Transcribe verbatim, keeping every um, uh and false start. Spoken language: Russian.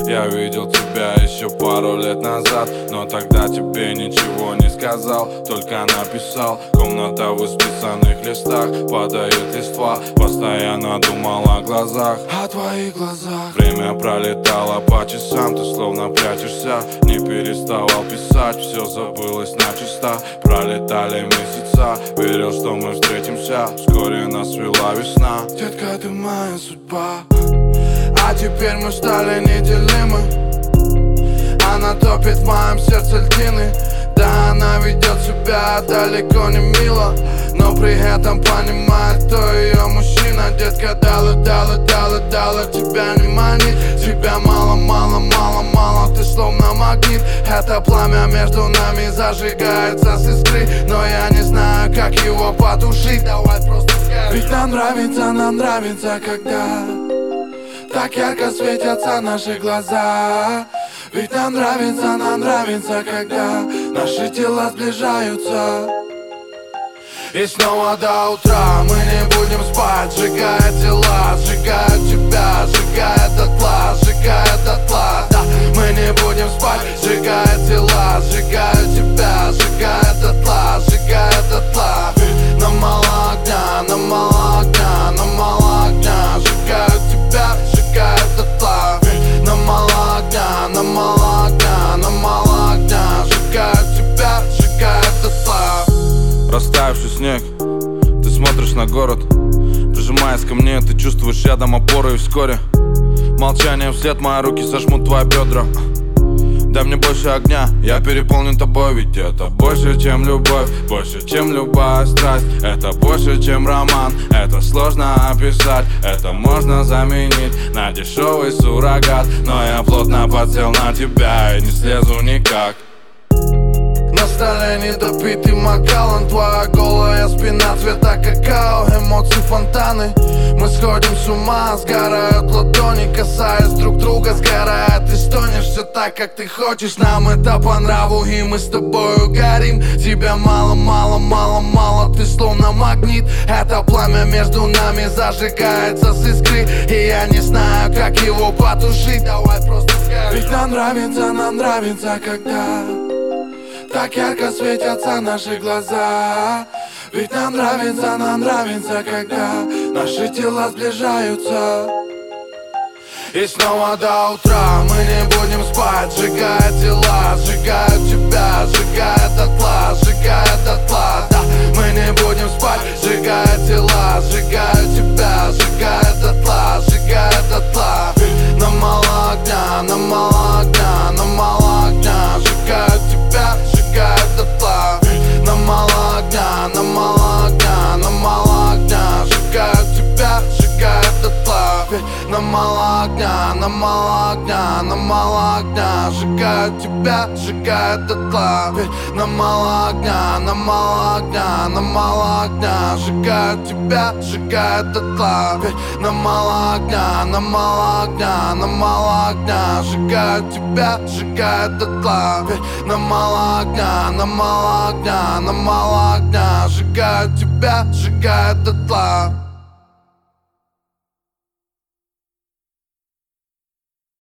Я видел тебя еще пару лет назад, но тогда тебе ничего не сказал, только написал. Комната в исписанных листах, падает листва. Постоянно думал о глазах, о твоих глазах. Время пролетало по часам, ты словно прячешься. Не переставал писать, все забылось начисто. Пролетали месяца, верил, что мы встретимся. Вскоре нас свела весна. Детка, ты моя судьба. А теперь мы стали неделимы. Она топит в моем сердце льдины. Да, она ведет себя далеко не мило, но при этом понимает, кто ее мужчина. Детка, дала, дала, дала, дала, тебя не манит. Тебя мало, мало, мало, мало, ты словно магнит. Это пламя между нами зажигается с искры, но я не знаю, как его потушить. Давай просто скажи. Ведь нам нравится, нам нравится, когда так ярко светятся наши глаза. Ведь нам нравится, нам нравится, когда наши тела сближаются. И снова до утра мы не будем спать, сжигая тела, сжигая тебя, сжигая дотла, сжигая дотла. Да, мы не будем спать, сжигая тела, сжигая тебя, сжигая дотла, сжигая дотла. Нам мало огня, нам мало огня, нам мало огня, сжигаю тебя, сжигая дотла. Нам мало огня, нам мало огня, нам мало огня, сжигаю тебя, сжигая дотла. Растаявший снег, ты смотришь на город. Прижимаясь ко мне, ты чувствуешь рядом опору. И вскоре молчание вслед, мои руки сожмут твои бедра. Дай мне больше огня, я переполнен тобой. Ведь это больше, чем любовь, больше, чем любая страсть. Это больше, чем роман, это сложно описать. Это можно заменить на дешевый суррогат. Но я плотно подсел на тебя и не слезу никак. На столе недопитый Макалан, твоя голая спина цвета какао, эмоции фонтаны. Мы сходим с ума, сгорают ладони, касаясь друг друга, сгорает и стонешь. Все так, как ты хочешь, нам это по нраву, и мы с тобою горим. Тебя мало, мало, мало, мало, ты словно магнит. Это пламя между нами зажигается с искры, и я не знаю, как его потушить. Давай просто скажи. Ведь нам нравится, нам нравится, когда так ярко светятся наши глаза. Ведь нам нравится, нам нравится, когда наши тела сближаются. И снова до утра мы не будем спать, сжигая тела, сжигая тебя, сжигая дотла, сжигая дотла. Да, мы не будем спать, сжигая тела, сжигая тебя, сжигая дотла, сжигая дотла. Нам мало огня, нам мало огня, нам мало огня, сжигая тебя, сжигая дотла. Нам мало огня, нам мало огня, нам мало огня, сжигая тебя, сжигая дотла. Нам мало огня, нам мало огня, нам мало огня, сжигая тебя, сжигая дотла. Нам мало огня, нам мало огня, нам мало огня, сжигая тебя, сжигая дотла. Нам мало огня, нам мало огня, нам мало огня, сжигая тебя, сжигая дотла. Нам мало огня, нам мало огня, нам мало огня, сжигая тебя, сжигая дотла.